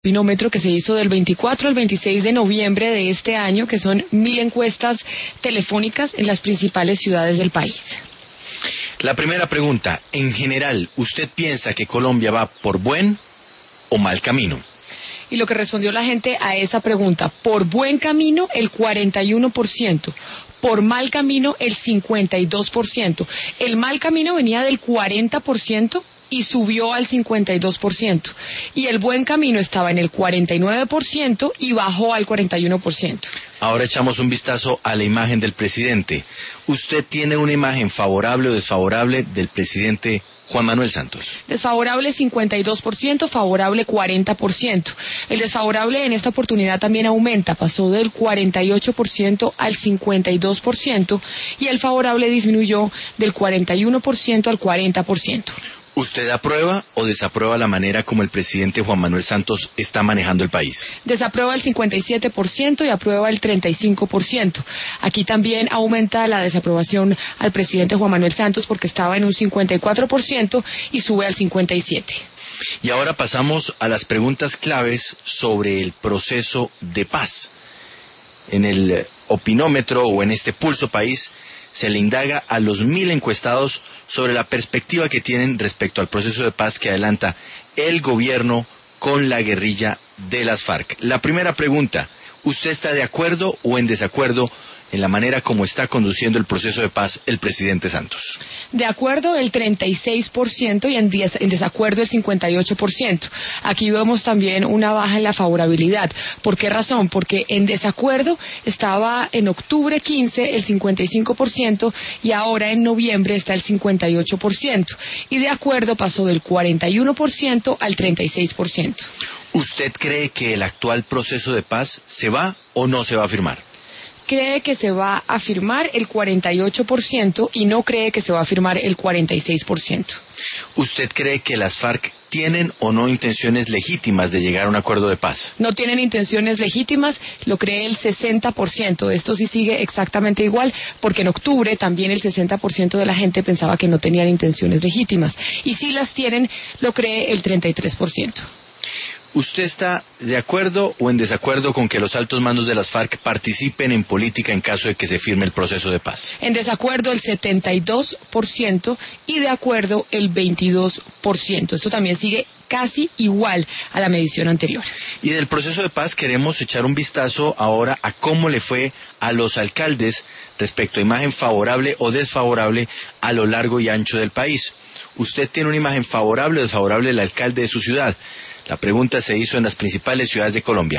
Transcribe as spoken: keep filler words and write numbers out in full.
Opinómetro que se hizo del veinticuatro al veintiséis de noviembre de este año, que son mil encuestas telefónicas en las principales ciudades del país. La primera pregunta, en general, ¿usted piensa que Colombia va por buen o mal camino? Y lo que respondió la gente a esa pregunta, por buen camino el cuarenta y uno por ciento, por mal camino el cincuenta y dos por ciento. El mal camino venía del cuarenta por ciento y subió al cincuenta y dos por ciento. Y el buen camino estaba en el cuarenta y nueve por ciento y bajó al cuarenta y uno por ciento. Ahora echamos un vistazo a la imagen del presidente. ¿Usted tiene una imagen favorable o desfavorable del presidente Juan Manuel Santos? Desfavorable cincuenta y dos por ciento, favorable cuarenta por ciento. El desfavorable en esta oportunidad también aumenta, pasó del cuarenta y ocho por ciento al cincuenta y dos por ciento y el favorable disminuyó del cuarenta y uno por ciento al cuarenta por ciento. ¿Usted aprueba o desaprueba la manera como el presidente Juan Manuel Santos está manejando el país? Desaprueba el cincuenta y siete por ciento y aprueba el treinta y cinco por ciento. Aquí también aumenta la desaprobación al presidente Juan Manuel Santos porque estaba en un cincuenta y cuatro por ciento y sube al cincuenta y siete por ciento. Y ahora pasamos a las preguntas claves sobre el proceso de paz. En el opinómetro o en este Pulso País se le indaga a los mil encuestados sobre la perspectiva que tienen respecto al proceso de paz que adelanta el gobierno con la guerrilla de las FARC. La primera pregunta, ¿usted está de acuerdo o en desacuerdo en la manera como está conduciendo el proceso de paz el presidente Santos? De acuerdo el treinta y seis por ciento y en, des en desacuerdo el cincuenta y ocho por ciento. Aquí vemos también una baja en la favorabilidad. ¿Por qué razón? Porque en desacuerdo estaba en octubre quince el cincuenta y cinco por ciento y ahora en noviembre está el cincuenta y ocho por ciento. Y de acuerdo pasó del cuarenta y uno por ciento al treinta y seis por ciento. ¿Usted cree que el actual proceso de paz se va o no se va a firmar? Cree que se va a firmar el cuarenta y ocho por ciento y no cree que se va a firmar el cuarenta y seis por ciento. ¿Usted cree que las FARC tienen o no intenciones legítimas de llegar a un acuerdo de paz? No tienen intenciones legítimas, lo cree el sesenta por ciento. Esto sí sigue exactamente igual, porque en octubre también el sesenta por ciento de la gente pensaba que no tenían intenciones legítimas. Y si las tienen, lo cree el treinta y tres por ciento. ¿Usted está de acuerdo o en desacuerdo con que los altos mandos de las FARC participen en política en caso de que se firme el proceso de paz? En desacuerdo el setenta y dos por ciento y de acuerdo el veintidós por ciento. Esto también sigue casi igual a la medición anterior. Y del proceso de paz queremos echar un vistazo ahora a cómo le fue a los alcaldes respecto a imagen favorable o desfavorable a lo largo y ancho del país. ¿Usted tiene una imagen favorable o desfavorable del alcalde de su ciudad? La pregunta se hizo en las principales ciudades de Colombia.